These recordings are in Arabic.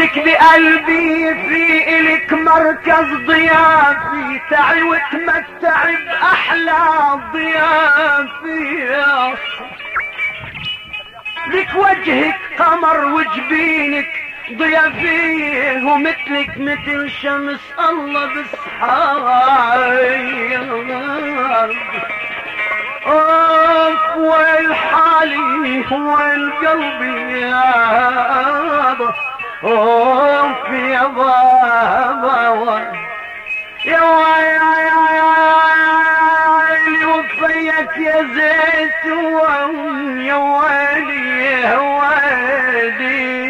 لك بقلبي في إلك مركز ضيافي، تعي وتمتعي بأحلى ضيافي. لك وجهك قمر وجبينك ضيافيه، ومثلك مثل شمس الله بسحاي. اوف والحالي والقلبي يابا، اوف يا بابا يا ويلي وفيك يا زيتون، يا ويلي يا ويلي.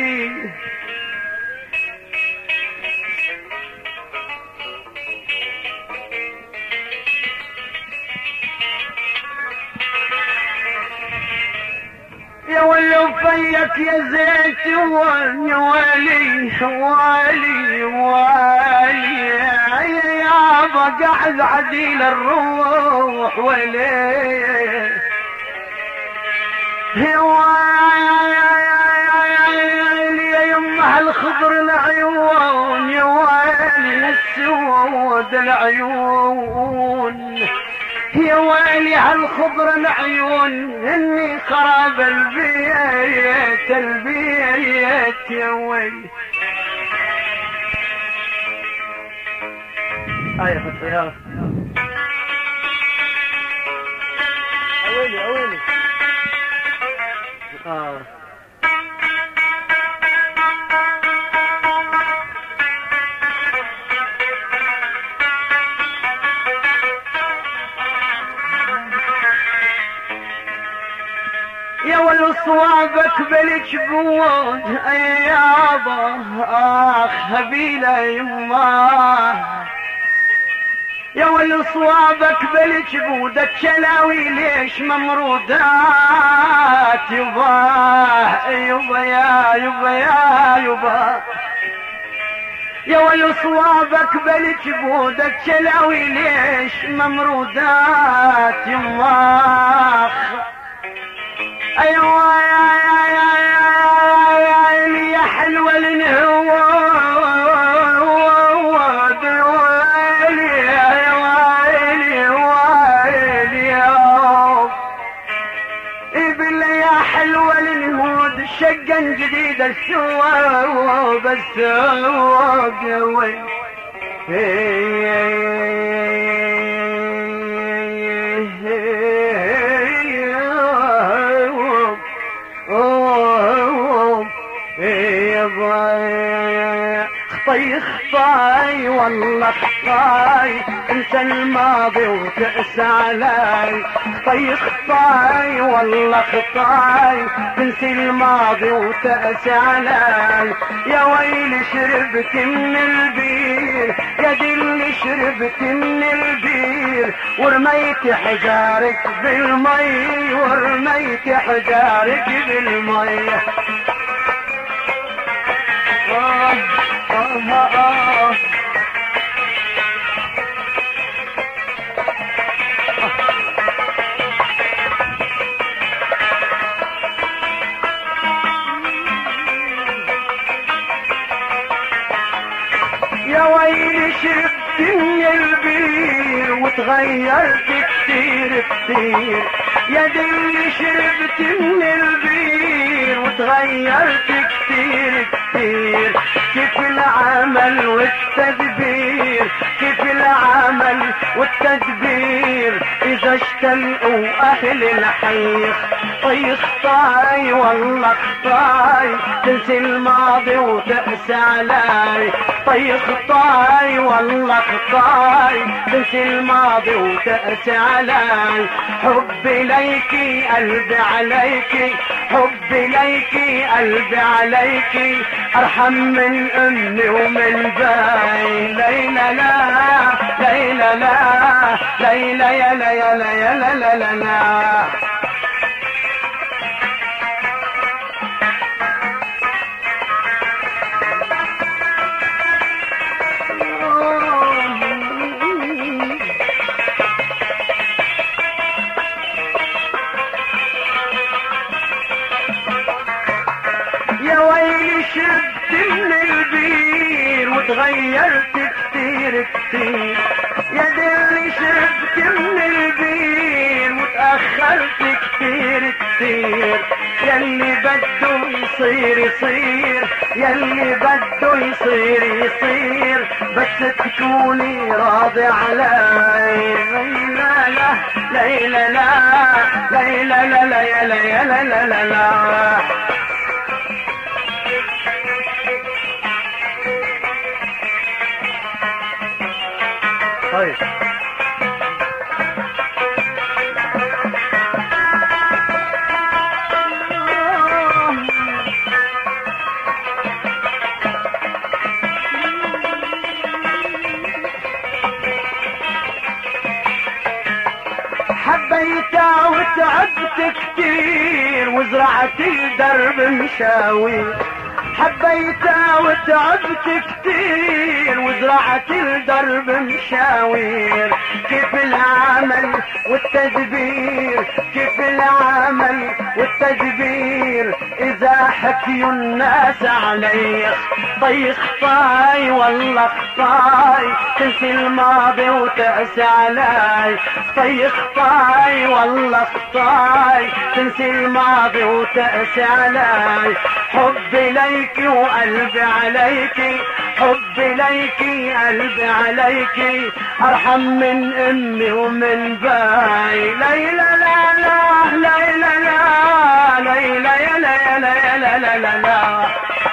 يا ولي وفيك يا زيتون، يا ويلي ويلي ويلي يابا، قاعد عديل الروح وليه. يا ويلي يا يمه الخضر العيون، يا ويلي السود العيون، يا ويلي هالخضر العيون، اني خراب البيت البيت يا ويلي. يا فتحي يا ويلي ويلي. يا ولو صوابك بالجبون اي يابا، اخ هبيله يما. يا ولو صوابك بالجبود الشلاوي ليش ممرودات يبا يبا يا يبا يا يبا. يا ولو صوابك بالجبود الشلاوي ليش ممرودات يما. ايوه يا حلوه النهواد ويلي يا ويلي ويلي ابن يا حلوه النهود شقا جديد السواب السوق يا خطي خطاي والله خطاي، انسى الماضي وتأسى علي. خطي خطاي والله خطاي، تنسي الماضي وتأسى علي. يا ويلي شربت من البير، يا دي اللي شربت من البير، ورميت حجارك بالمي، ورميت حجارك بالمي. يا ويلي شربت من البير وتغيرت كتير كتير، يا دي اللي شربت من البير وتغيرت كتير كتير. كيف العمل والتدبير، كيف العمل والتدبير، اذا اشتلقوا اهل الحي. خطي خطاي والله خطاي، تنسي الماضي وتأسى علي. خطي خطاي والله خطاي، تنسي الماضي وتأسى علي. حبي ليكي قلبي عليكي، حبي ليكي قلبي عليكي، ارحم من امي ومن باي. ليلى لا ليلى لا ليلى يا لا يا لا يا لا لا لا لا. يا ويلي شربت من كتير يا اللي شربت من البير وتأخرت كتير كتير ياللي بده يصير يصير ياللي بده يصير يصير بس تكوني راضي علي لا لا لا لا لا لا لا لا لا لا لا لا لا لا طيب حبيتها وتعبت كتير وزرعت الدرب مشاوي حبيتها وتعبت كتير وزرعت الدرب مشاوير كيف العمل والتدبير كيف العمل والتدبير اذا حكيوا الناس علي طي خطاي والله خطاي تنسي الماضي وتأسى علي طي خطاي والله خطاي تنسي الماضي وتأسى علي حبي ليكي وقلبي عليكي حبي ليكي قلبي عليكي ارحم من امي ومن باي ليلى لا لا ليلى لا ليلى يا ليلى يا لا لا لا لا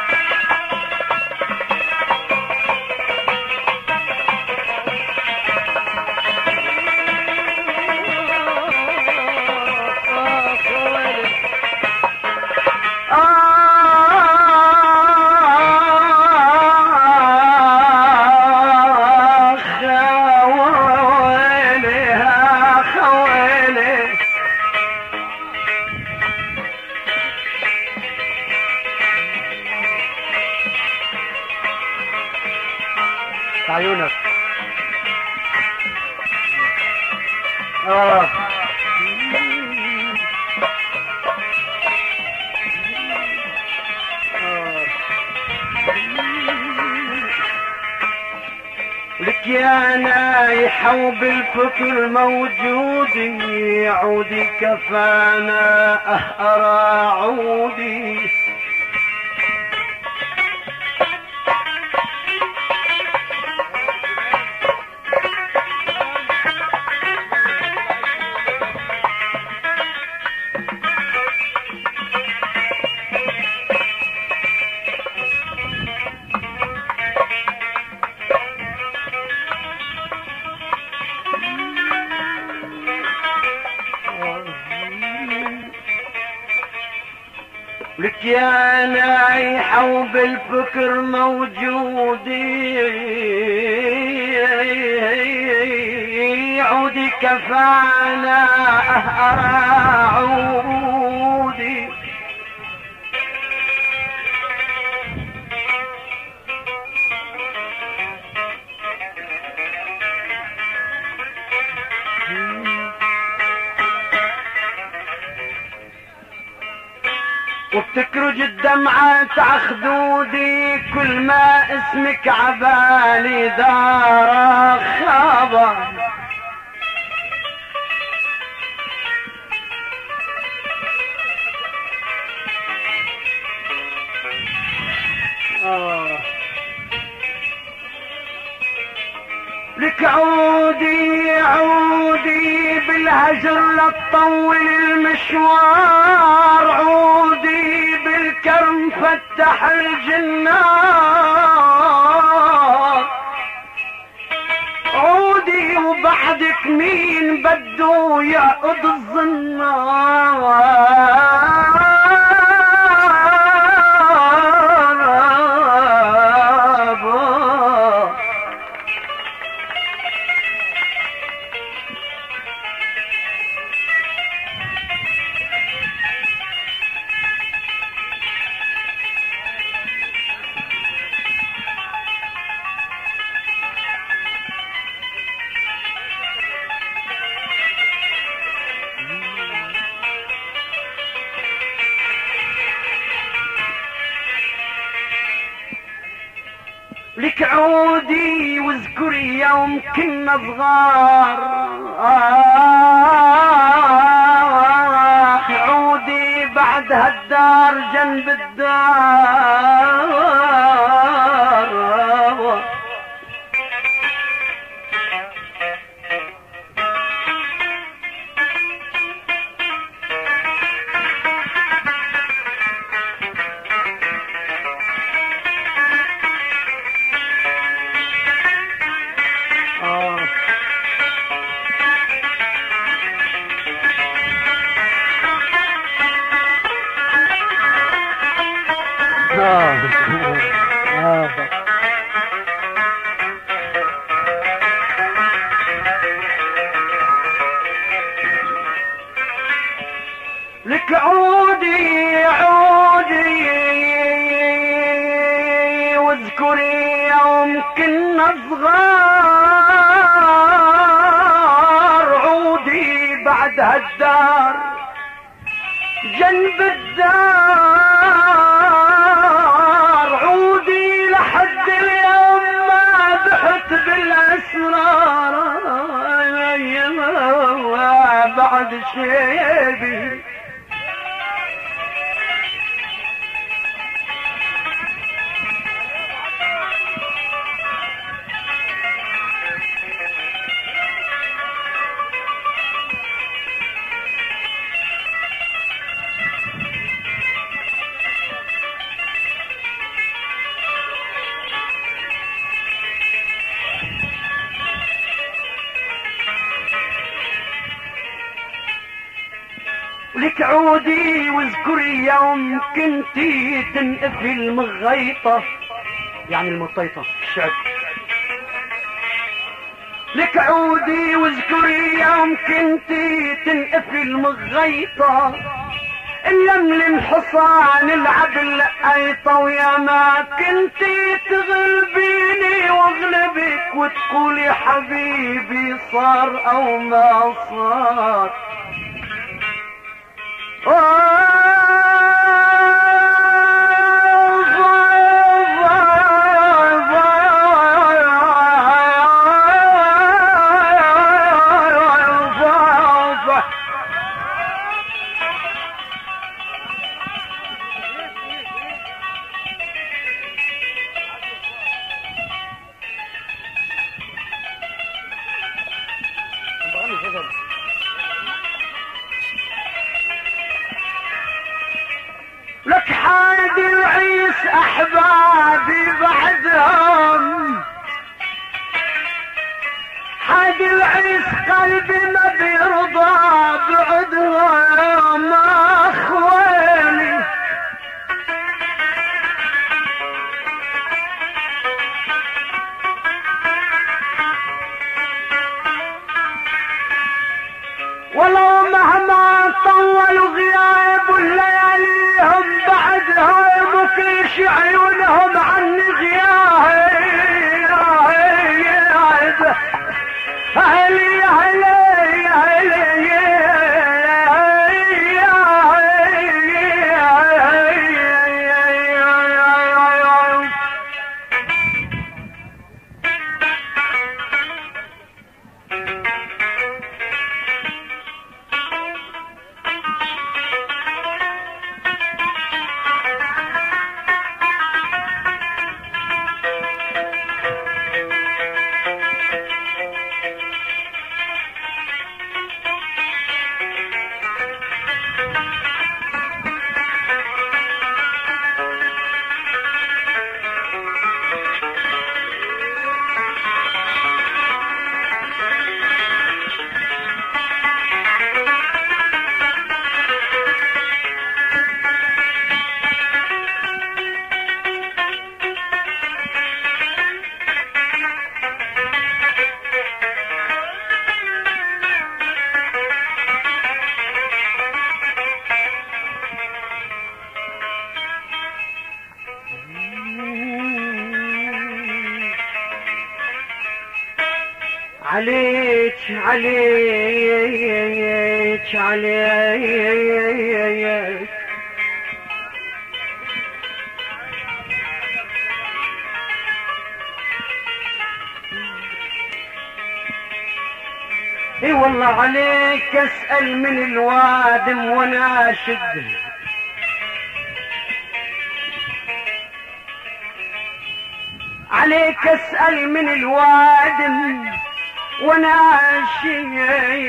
عيونك لك يا نايحة وبالفكر موجود عودي كفانا أرى عودي لك يا نايحة وبالفكر موجودي عودي كفانا عودي وبتكرج الدمعة عخدودي كل ما اسمك عبالي دار خابر لك عودي عودي بالهجر لا تطول المشوار عودي بالكرم فتح الجنار عودي وبعدك مين بده يعقد الزنار لك عودي واذكري يوم كنا صغار عودي بعد هالدار جنب الدار لك عودي عودي واذكري يوم كنا صغار عودي بعد هالدار جنب الدار عودي لحد اليوم ما بحت بالاسرار بعد شيبي لك عودي واذكري يوم كنتي تنقفي المغيطة يعني المطيطة الشعب لك عودي واذكري يوم كنتي تنقفي المغيطة نلملم حصان العدل ايطة ويا ما كنتي تغلبيني واغلبك وتقولي حبيبي صار او ما صار لك حادي العيس احبابي بعدهم حادي العيس قلبي ما بيرضى بعدهم اخوالي ولو مهما طولوا غياب لياليهم بعدها مكيش عيونهم عني غياب اهلي اهلي اهلي عليك عليك عليك اي والله عليك اسأل من الوادم وناشد، عليك اسأل من الوادم وناشد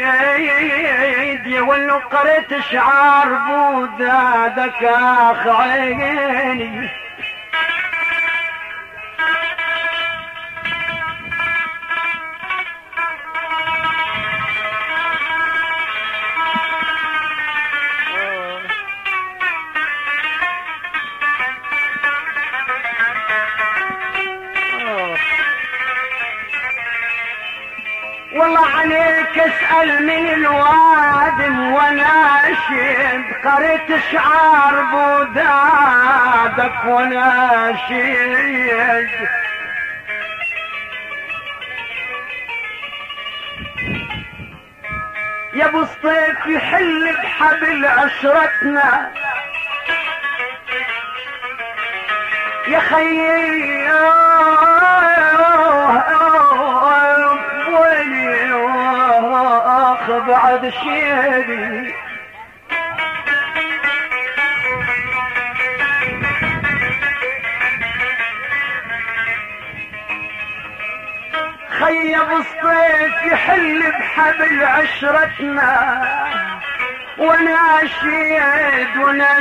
يا ولو قريت شعار بودادك اخ عيني. والله عليك اسأل من الوادم وناشد، قريت شعار بودادك وناشد. يا ابو الصيف يحل بحبل عشرتنا يا خيي بعد شيبي خيب الصيف يحل بحبل عشرتنا وناشيد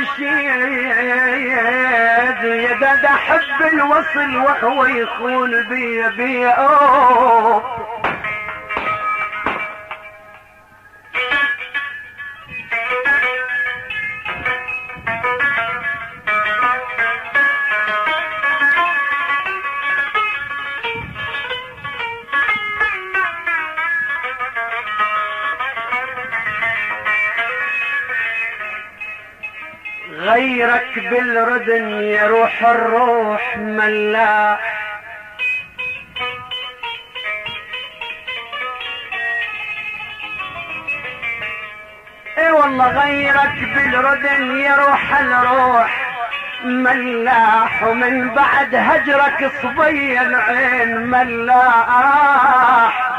وناشيد يا داد احب الوصل وهو يخون بي اوه. غيرك بالردن يروح الروح ملاح، اي والله غيرك بالردن يروح الروح ملاح، ومن بعد هجرك صبي العين ملاح.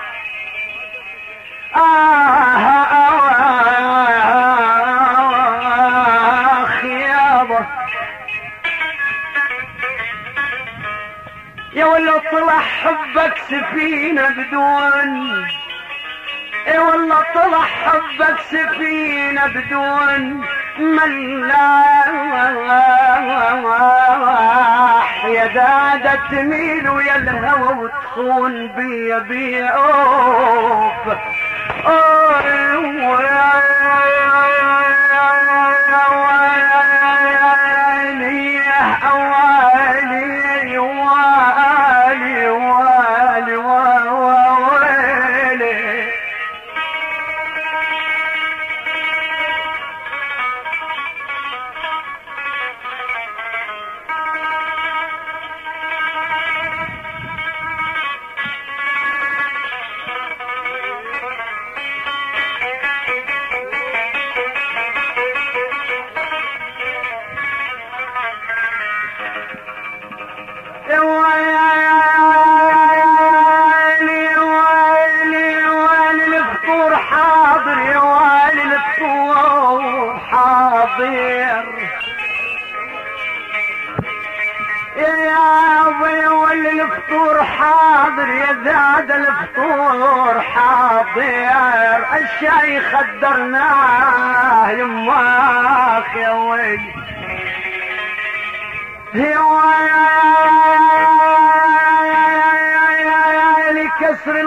يا والله طلع حبك سفينة بدون، اي والله طلع حبك سفينة بدون ملاح. يا دادة تميل ويا الهوى وتخون بي اوف الفطور حاضر يا زاد الفطور حاضر، الشاي خدرناه يماخ يا ويلي يا ويلي كسر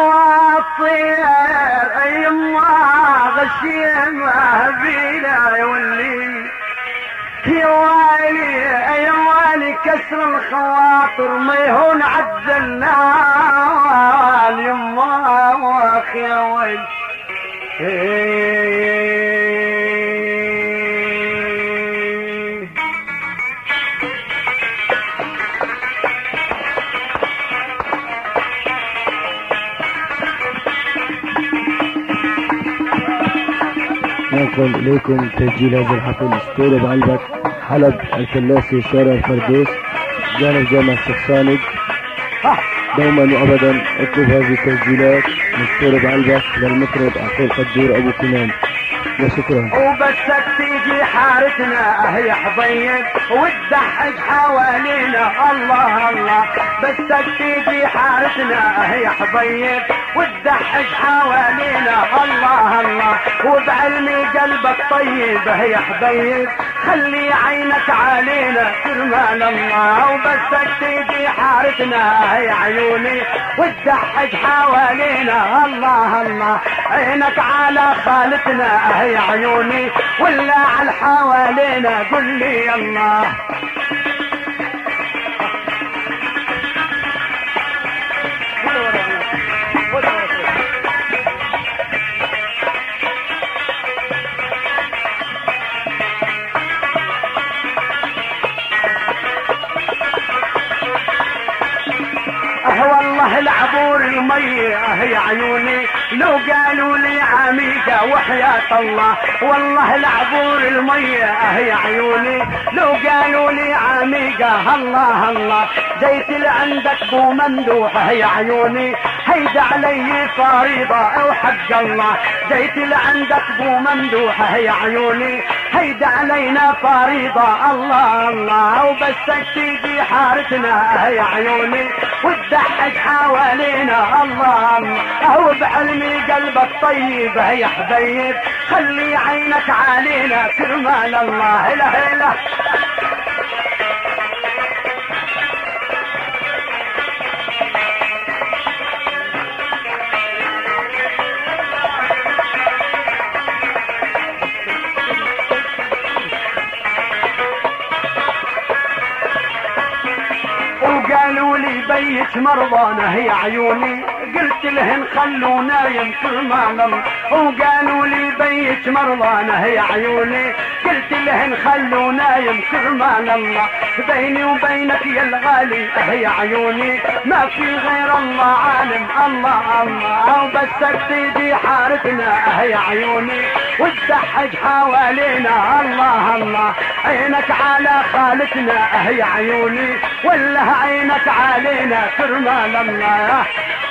الخواطر يما غشيمه بينا يولي يا ويلي يا ويلي كسر الخواطر ما يهون عالزلال يما واخ يا ويلي نقل إليكم تسجيل هذا الحفل ستوري بعلبك حلب الفلاسي شارع الفردوس جانب جامع الشيخ خالد. دوما وابدا اطلب هذه التسجيلات مكتوبة بقلبك للمطرب عقيل قدور ابو كنان. وشكرا. وبسك تيجي حارتنا هي حضيب وتدحج حوالينا الله الله. بسك تيجي حارتنا هي حضيب وتدحج حوالينا الله الله. وبعلمي قلبك طيب هي حضيب خلي عينك علينا كرمال الله. وبسك تيجي حارتنا هي عيوني وتدحج حوالينا الله الله. عينك على خالتنا هي عيوني ولا على حوالينا قل لي الله. والله العبور المية هي عيوني لو قالوا لي عميقة وحياة الله. والله العبور المية هي عيوني لو قالوا لي عميقة الله الله. جيت لعندك بو ممدوح هي عيوني هيدا علي فريضة وحق الله. جيت لعندك بو ممدوح هي عيوني هيدا علينا فريضة الله الله. وبسك تيجي حارتنا هي عيوني وتدحج حوالينا الله الله. وبعلمي قلبك طيب هي حبيب خلي عينك علينا كرمال الله. لا لا وقالوا لي بيت مرضانا هي عيوني قلت لهن خلوا نايم كرمال الله. وقالوا لي بيت مرضانا هي عيوني قلت لهن خلوا نايم كرمال الله. بيني وبينك يا الغالي هي عيوني ما في غير الله عالم الله الله. وبسك تيجي حارتنا هي عيوني وتدحج حوالينا الله الله. عينك على خالتنا هي عيوني ولا عينك علينا كرمال الله.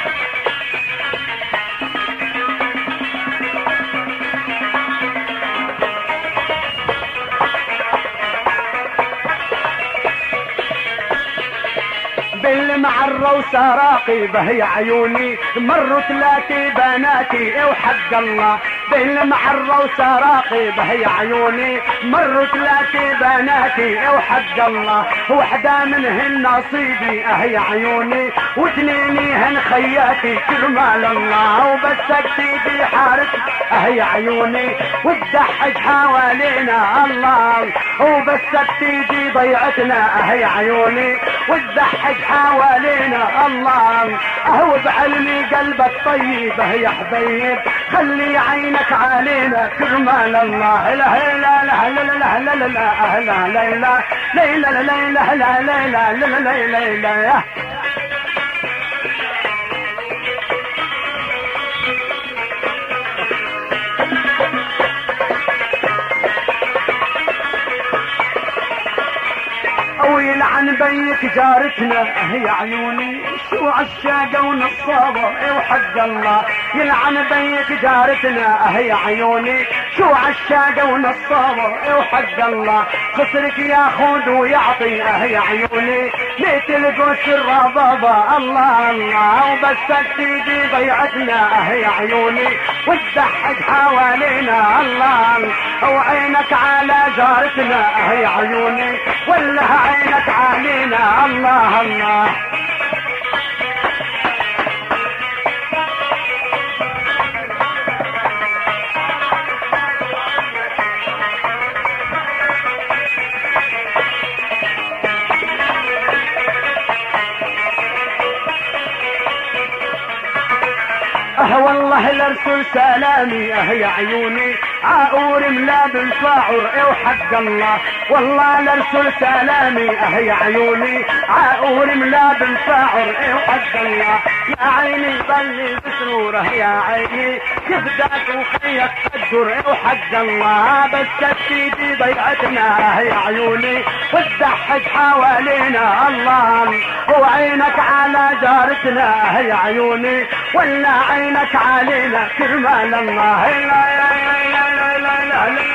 بالمعرة وسراقي هي عيوني مروا ثلاثي بناتي وحق الله. بالمعرة وسراقي هي عيوني مروا ثلاثي بناتي وحق الله. وحدة منهن نصيبي هي عيوني واثنينهن خياتي كرمال الله. وبسك تيجي حارتي هي عيوني وتدحج حوالينا الله. وبسك تيجي ضيعتنا هي عيوني وتدحج حوالينا الله. اهو بعلمي قلبك طيب يا حبيب خلي عينك علينا كرمال الله. لا لا لا لا لا لا لا لا لا لا لا لا لا لا لا لا لا لا. ويلعن بيك جارتنا هي عيوني شو عالشاقة ونصابة وحق الله. يلعن بيك جارتنا هي عيوني شو عالشاقة ونصابة وحق الله. خسرك ياخذ ويعطي هي عيوني ليت القوس الربابة الله الله. وبسك تيجي ضيعتنا هي عيوني وتدحج حوالينا الله الله. وعينك على جارتنا هي عيوني ولا عينك علينا الله الله. والله لرسل سلامي هي عيوني عاور ملاب الفاعر وحق الله. والله لرسل سلامي هي عيوني عاور ملاب الفاعر وحق الله. يا عيني ضلي بسروره يا عيني يفداك وخيك قدر وحق الله، بس سيدي ضيعتنا يا عيوني والضحك حوالينا الله، وعينك على جارتنا يا عيوني ولا عينك علينا كرمال الله. لا لا لا لا لا لا لا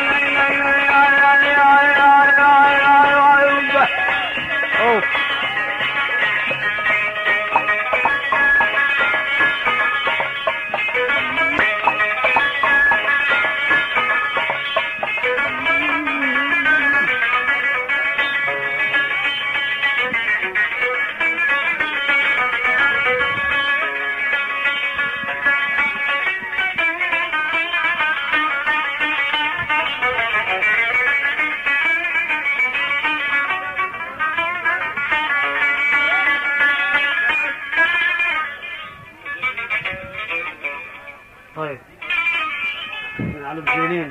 طيب على الجنين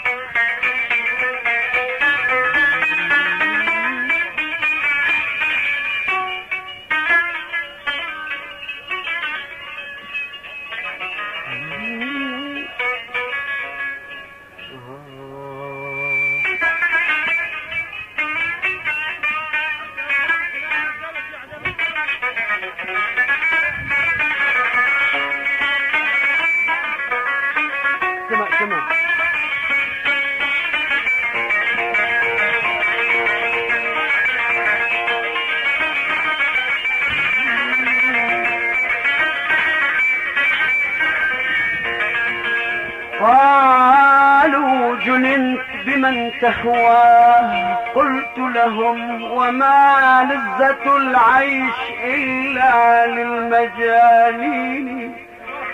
قالوا جننت بمن تهواه، قلت لهم وما لذة العيش إلا للمجانين.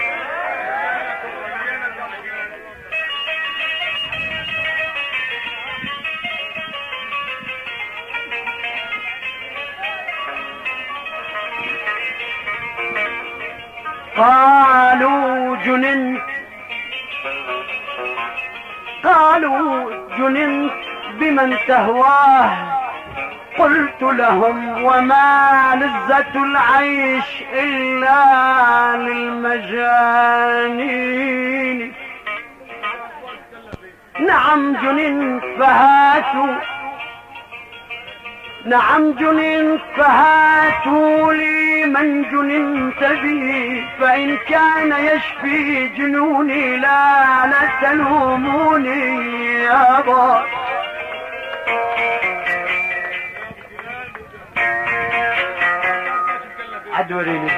قالوا جننت بمن تهواه، قلت لهم وما لذة العيش إلا للمجانين. نعم جننت فهاتوا لي من جننت به، فإن كان يشفي جنوني لا تلوموني يا با. عدوريني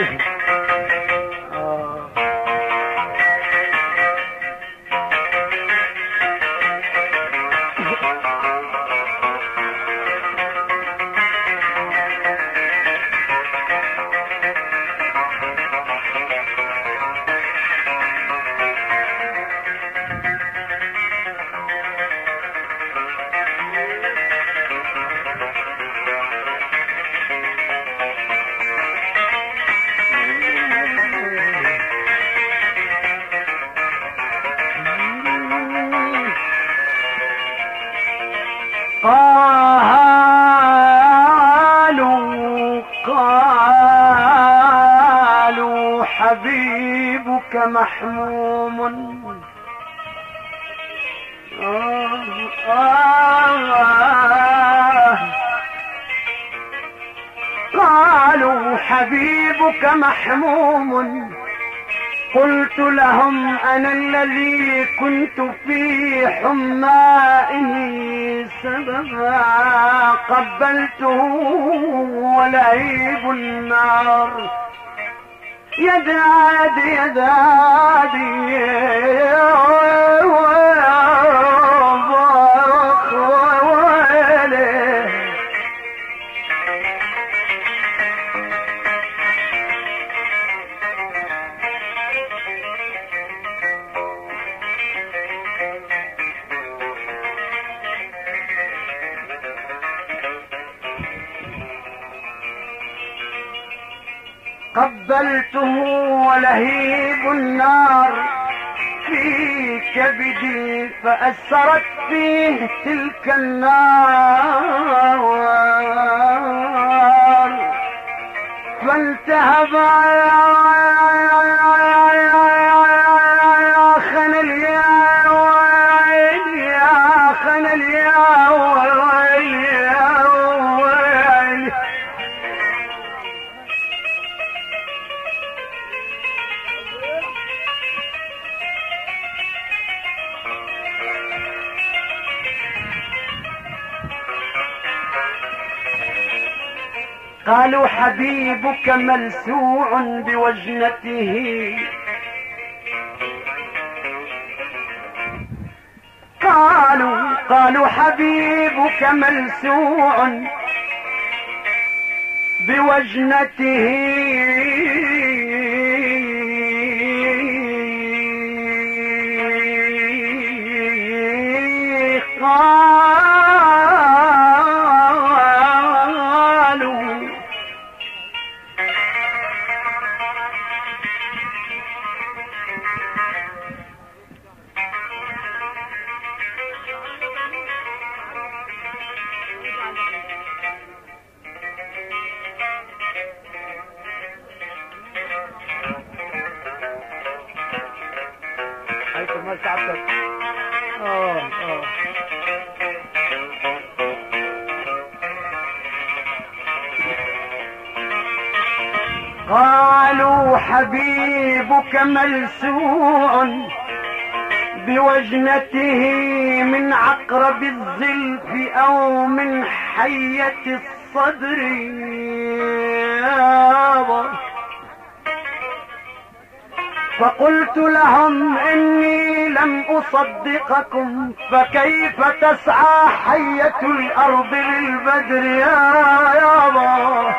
قالوا حبيبك محموم. قالوا حبيبك محموم. قلت لهم أنا الذي كنت في حمائه سببا، قبلته ولهيب النار يدادي قبلته ولهيب النار في كبدي، فأثرت فيه تلك النار فالتهب قالوا حبيبك ملسوع بوجنته، قالوا حبيبك ملسوع بوجنته، قالوا حبيبك ملسوع بوجنته من عقرب الزلف أو من حية الصدر، فقلت لهم إني لم أصدقكم، فكيف تسعى حية الأرض للبدر يا يابا.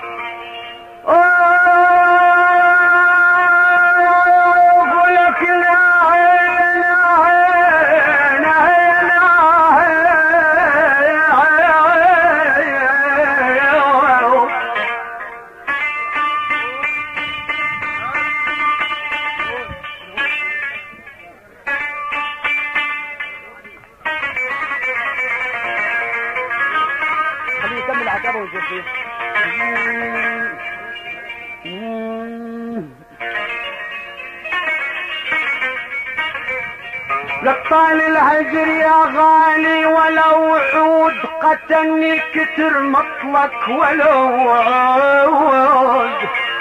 لطال الهجر يا غالي ولو عود قتلني كتر مطلق ولو عود.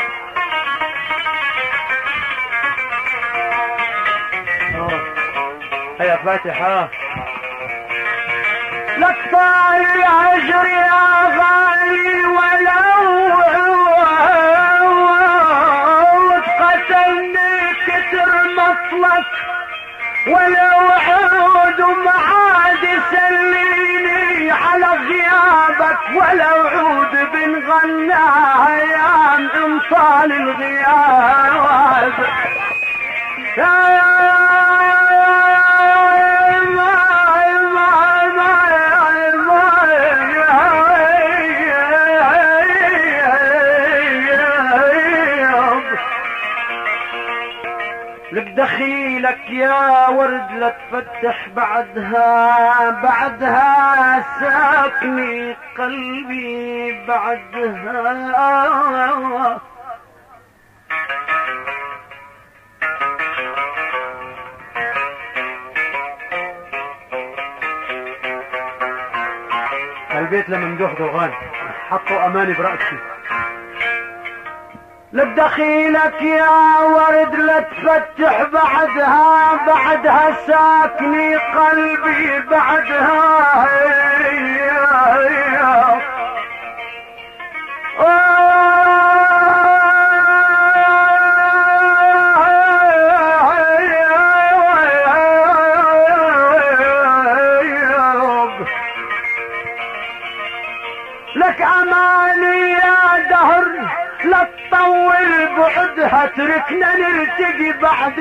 هيا فاتحة. لطال الهجر يا غالي ولو عود قتلني كتر مطلق ولو عود معاد سليني على غيابك، ولو عود بنغناها يا امطال الغياب. دخيلك يا ورد لا تفتح بعدها ساكني قلبي بعدها. البيت لممدوح دوغان حطوا اماني برأسي. لبدخيلك يا ورد لا تفتح بعدها ساكني قلبي بعدها. لك اماني يا دهر لا تطول بعدها، تركنا نرتقي بعد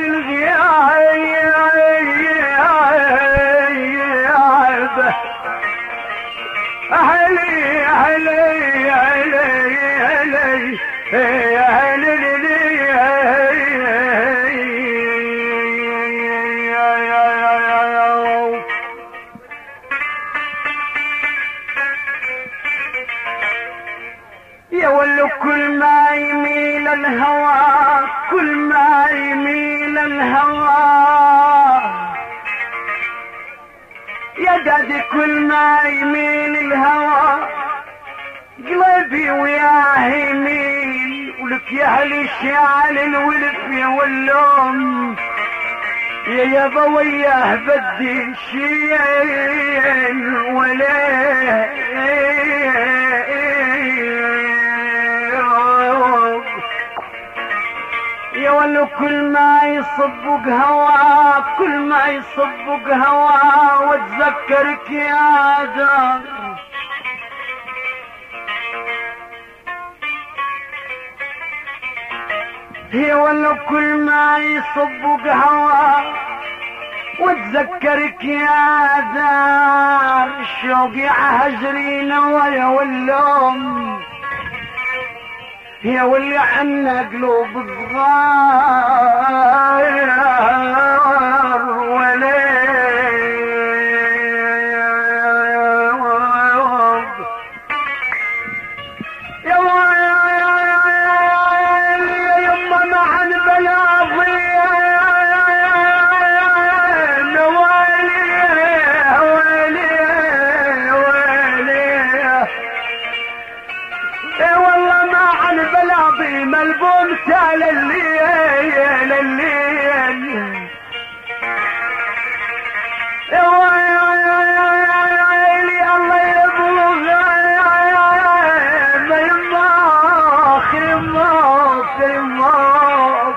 الغياب. اهلي اهلي اهلي اهلي يا ولو كل ما يميل الهوى، كل ما يميل الهوى يا دادي، كل ما يميل الهوى قلبي وياه يميل. ولك يا اهل الشعل الولف يا واللوم يا يابا وياه بدي شيل ولا ولو كل ما يصب قهوة كل ما يصب قهوة واتذكرك يا دار هي ولو كل ما يصب قهوة واتذكرك يا دار شوقي عهجرينا ويا واللوم يا واللي عنا قلوب صغار وليل يا يما مع البلاضي ملبوم تال الليل الليل الله يبوغ ما يماخ يماخ يماخ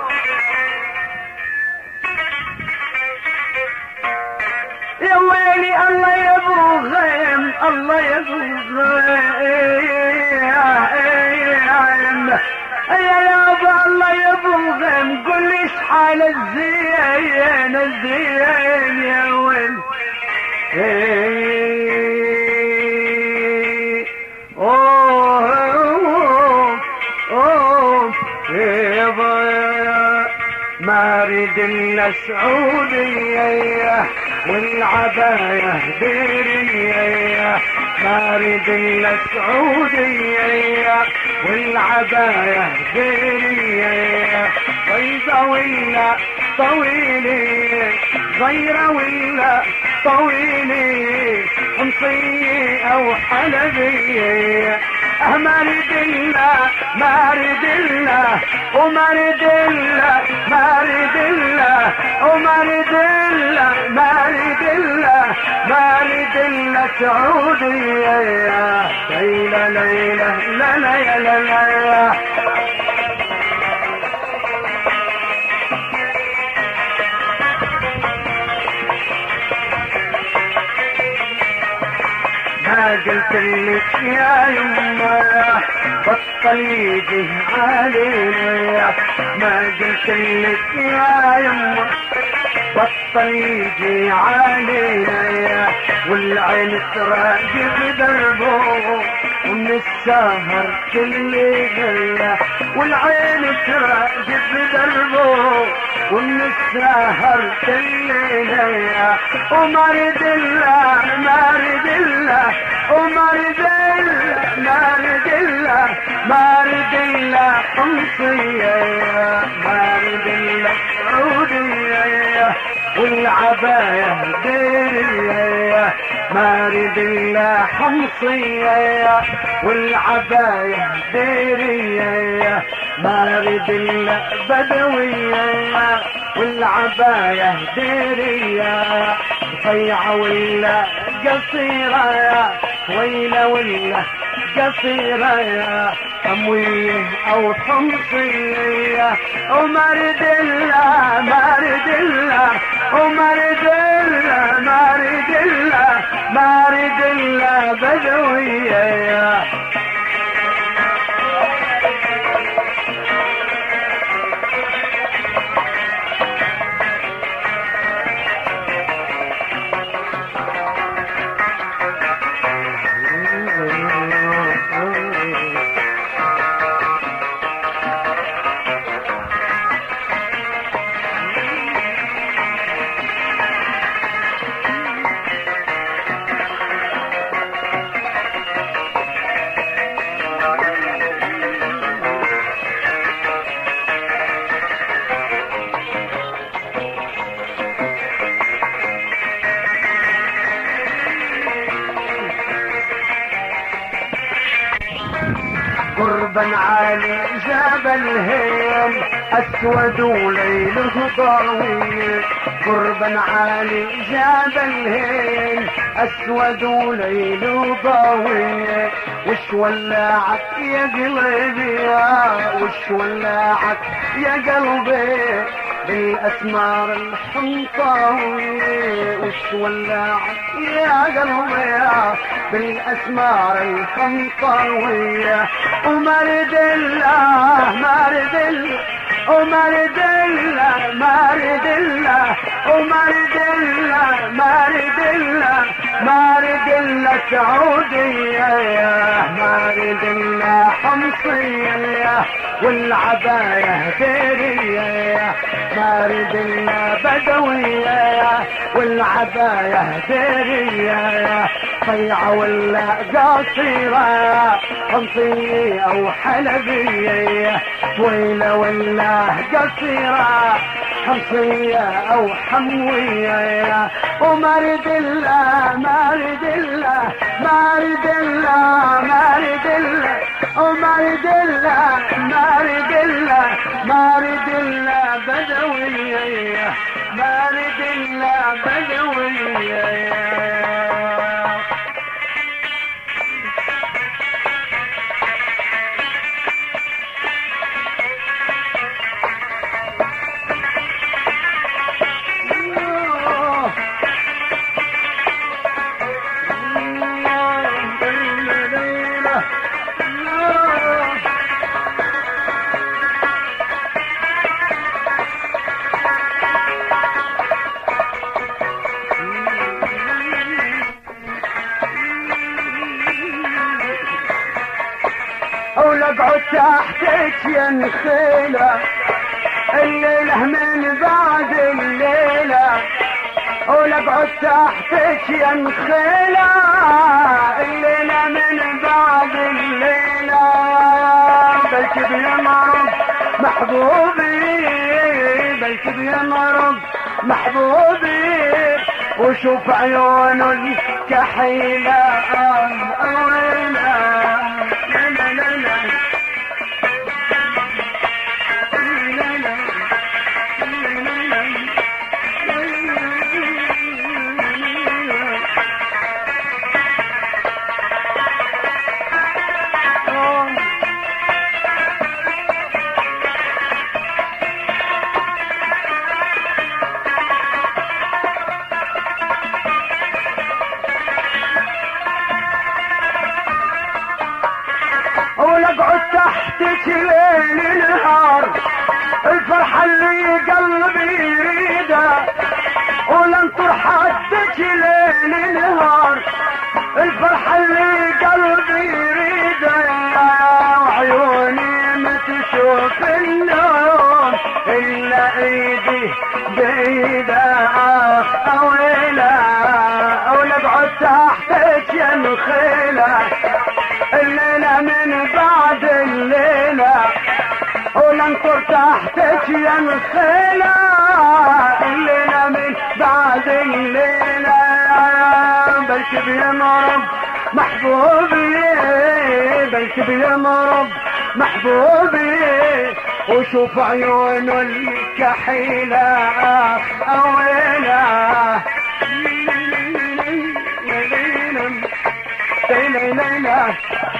يا ويلي الله يبوغ الله يبوغ يا يابا الله يبوغم قل لي شحال الزين الزين يا ويل ما اريد الا سعودية والعباية ديرية ما اريد الا سعودية والعباية ديرية بيضة ولا طويلة غيرة ولا طويلة قمصية او حلبية ما اريد الا ما اريد الا وما اريد الا ما اريد الا وما اريد الا ما اريد الا ما اريد الا سعودية ليلى ليلى لا لا يا لا لا ما قلت لك يا يما بطل يجي علينا ما قلت لك يا يما بطل يجي علينا والعين تراقب دربه ومن السهر كل ليلة والعين تراقب دربه ومن السهر كل ليلة وما اريد الا ما اريد الا وما اريد الا ما اريد الا ما اريد الا قمصية ما اريد الا سعودية والعباية ديرية ما اريد الا حمصية والعباية ديرية ما اريد الا بدوية والعباية ديرية رفيعة ولا قصيرة طويلة ولا قصيرة قموية او حمصية وما اريد الا ما اريد الا وما اريد الا ما اريد الا ما اريد الا بدوية قربا عالي جبل هيل اسود وليله ضوي قربا عالي جبل هيل اسود وليله ضوي وش ولعك يا قلبي وش ولعك يا قلبي بالاسمار الحنطاوية وش ولعك يا قلبي بالاسمار الحنطاوية ومرد الله مرد الله ومرد الله مرد الله ومرد الله مرد الله مرد الله سعودية مرد الله حمصية والعباية هديرية مرد الله بدوية والعباية هديرية طيعة ولا قصيرة حمصية او حلبية طويلة ولا قصيرة حمصية او حموية ومرد الله مرد الله مرد الله مرد الله ومرد الله مرد الله مرد الله بدوية مرد الله بدوية ولقعد تحتك يا نخيلة الليلة من بعد الليلة ولقعد تحتك يا نخيلة الليلة من بعد الليلة بلكي بيمرض محبوبي بلكي بيمرض محبوبي وشوف عيونه الكحيلة ولقعد تحتك ليل نهار الفرحة اللي قلبي يريدها ولنطر حدك ليل نهار الفرحة اللي قلبي يريدها وعيوني ما تشوف النوم إلا ايدي بيدها اويلا ولقعد تحتك يا نخيلة الليلة من بعد الليلة ولنطر تحتك يا نخيلة الليلة من بعد الليلة بلكي بيمرض محبوبي بلكي بيمرض محبوبي وشوف عيونه الكحيلة اويلا ليلى ليلى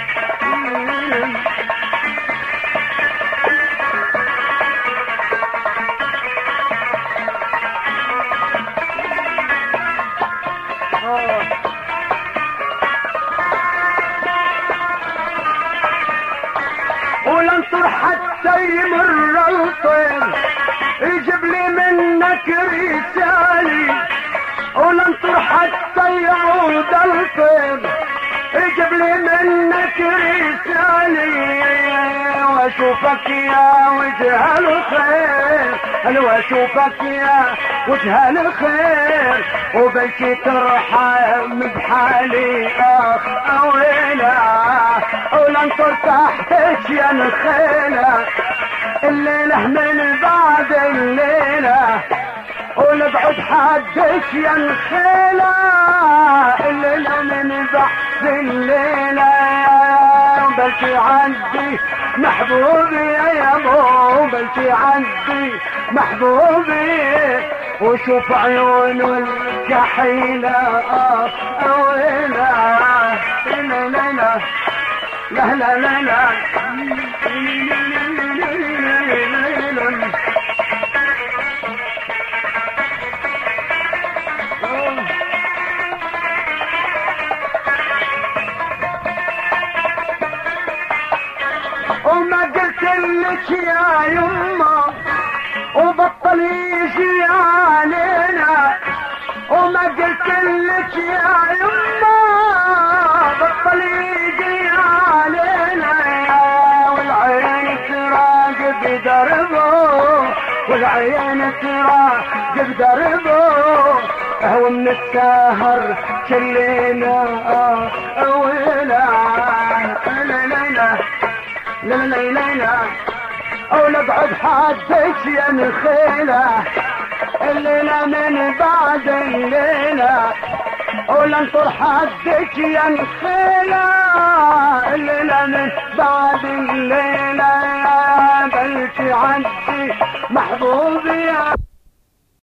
ولنطر حتى يمر الطير يجيب لي منك رسالي ولنطر حتى يعود الطير يجيب لي منك رسالي واشوفك يا وجه الخير واشوفك يا وجه الخير وبلكي ترحم بحالي اويلا ولنطر تحتك يا نخيلة الليلة من بعد الليلة ونبعد حدك يا نخيلة الليلة من بعد الليلة بلكي عندي محبوبي يا ابو بلكي عندي محبوبي وشوف عيونه الكحيلة اويلا ليلة لا لا لا لا وما قلت لك يا يما وبطل يجي علينا، وما قلت لك يا يما بطل يجي علينا، والعين تراقب دربه، والعين تراقب دربه، ومن السهر كلنا ولا لا لا لا لا او نقعد حدك يا نخيله الليله من بعد الليله، ولا نطر حدك يا نخيله الليله من بعد الليله، بلكي عندي محظوظ